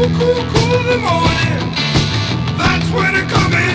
cool in the morning. That's when it comes in.